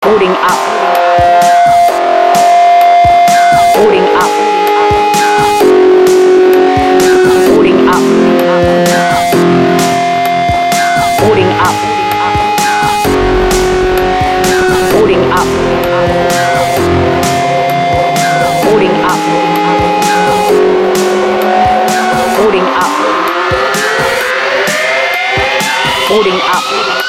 Boarding up. Boarding up. Boarding up. Boarding up. Boarding up. Boarding up. Boarding up. Boarding up.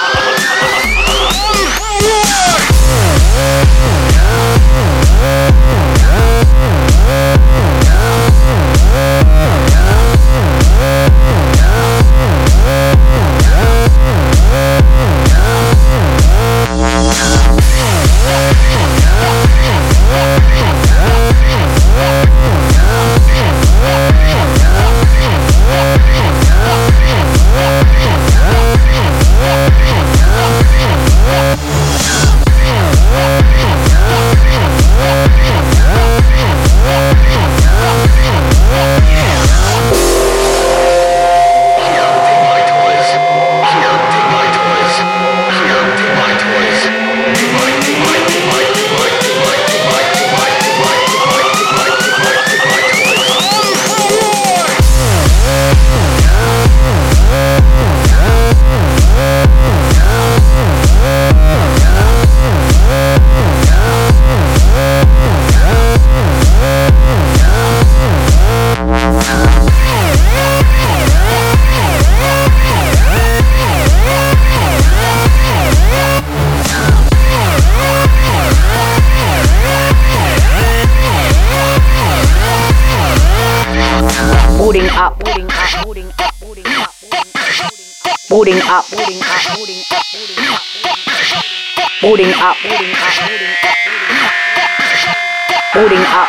Boarding up, boarding up, boarding up, boarding up, boarding up, boarding up, boarding up, boarding up,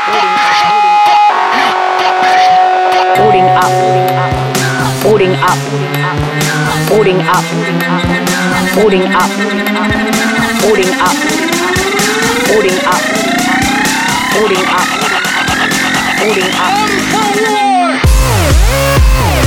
boarding up, boarding up, boarding up, boarding up, boarding up, boarding up, boarding up, boarding up.